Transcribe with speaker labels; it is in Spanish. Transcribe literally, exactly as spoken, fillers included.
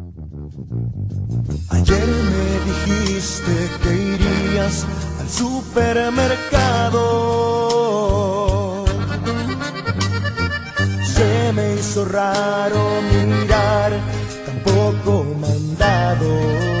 Speaker 1: Ayer me dijiste que irías al supermercado. Se me hizo raro mirar tan poco mandado.